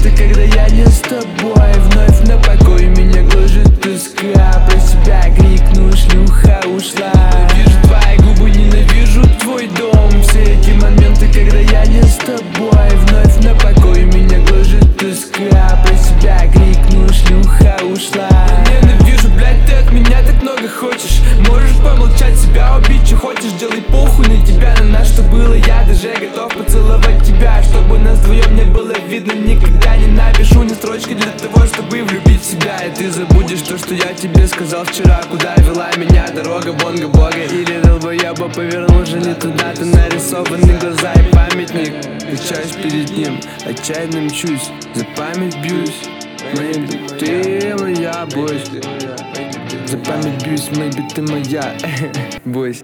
моменты, когда я не с тобой. Вновь на покой меня гложет тоска. Про себя крикну, шлюха ушла. Ненавижу твои губы, ненавижу твой дом. Все эти моменты, когда я не с тобой. Вновь на покой меня гложет тоска. Про себя крикну, шлюха ушла. Ненавижу, блядь, ты от меня так много хочешь. Можешь помолчать, себя убить, что хочешь. Делай похуй на тебя, на нас, что было. Я даже готов поцеловать тебя, чтобы нас вдвоем не было видно. Никогда не напишу ни строчки для того, чтобы влюбить в себя. И ты забудешь то, что я тебе сказал вчера. Куда вела меня дорога бонга бога. Или долбоеба повернул же не туда. Ты нарисованные глаза и памятник. Качаюсь перед ним, отчаянно мчусь. За память бьюсь. Maybe ты моя, бойся. За память бьюсь, maybe ты моя. Бойся.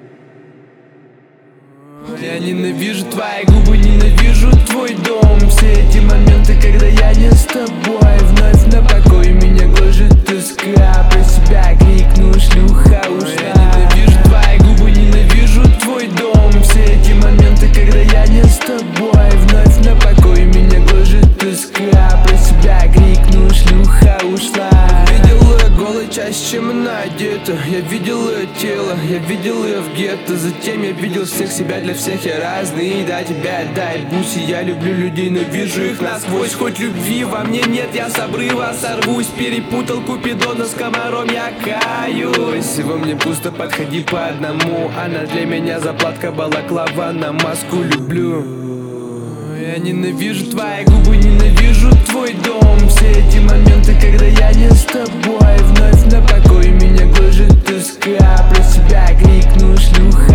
Я ненавижу твои губы, ненавижу твой дом. Все эти моменты, когда я не с тобой. Вновь на покой меня гложет тоска. Про себя крикну, шлюха ушла. Я ненавижу твои губы, ненавижу твой дом. Все эти моменты, когда я не с тобой. Вновь на покой меня гложет тоска. Про себя крикну, шлюха ушла. Видел ее голой чаще, чем она одета. Я видел ее тело, я видел ее в гетто. Затем я видел всех себя, для всех я разный. Да, тебя отдай буси, я люблю людей, но вижу их насквозь. Хоть любви во мне нет, я с обрыва сорвусь. Перепутал Купидона с комаром, я каюсь. Во мне пусто, подходи по одному. Она для меня заплатка, балаклава, на маску люблю. Я ненавижу твои губы, ненавижу твой дом. Все эти моменты, когда я не с тобой. Вновь на покой меня гложет тоска. Про себя крикну, шлюха